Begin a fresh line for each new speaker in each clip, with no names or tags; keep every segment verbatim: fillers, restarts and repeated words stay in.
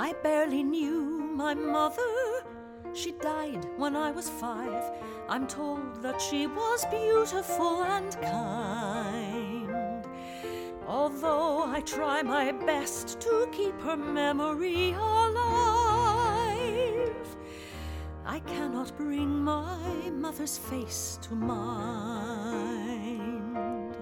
I barely knew my mother. She died when I was five. I'm told that she was beautiful and kind. Although I try my best to keep her memory alive, I cannot bring my mother's face to mind.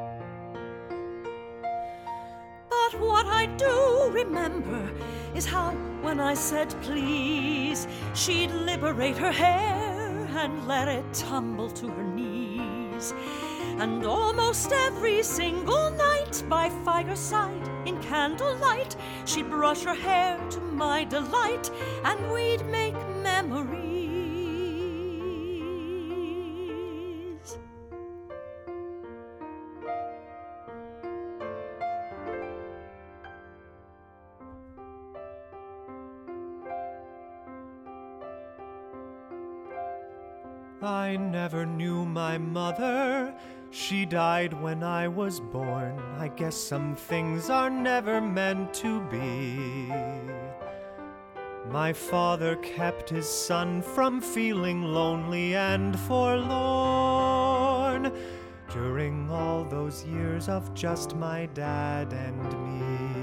But what I do remember is how, when I said please, she'd liberate her hair and let it tumble to her knees. And almost every single night, by fireside in candlelight, she'd brush her hair to my delight, and we'd make memories.
I never knew my mother. She died when I was born. I guess some things are never meant to be. My father kept his son from feeling lonely and forlorn during all those years of just my dad and me.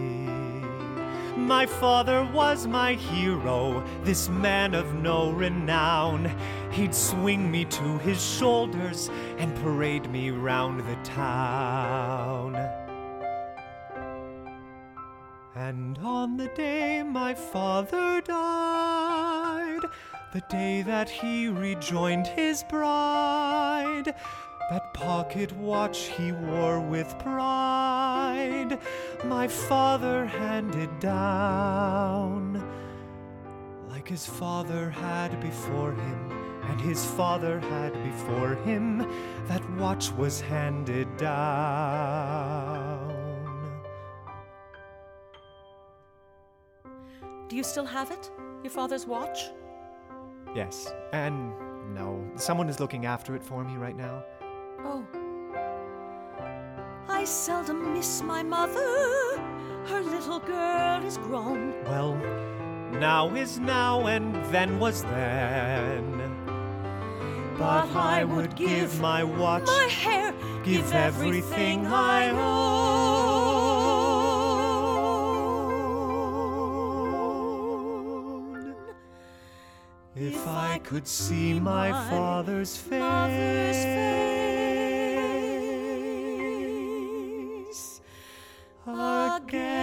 My father was my hero, this man of no renown. He'd swing me to his shoulders and parade me round the town. And on the day my father died, the day that he rejoined his bride, that pocket watch he wore with pride, my father handed down, like his father had before him, and his father had before him, that watch was handed down.
Do you still have it? Your father's watch?
Yes, and no, someone is looking after it for me right now.
Oh. I seldom miss my mother. Her little girl is grown.
Well, now is now and then was then. But I would give my watch,
my hair,
give everything I own, if I could see my father's face again.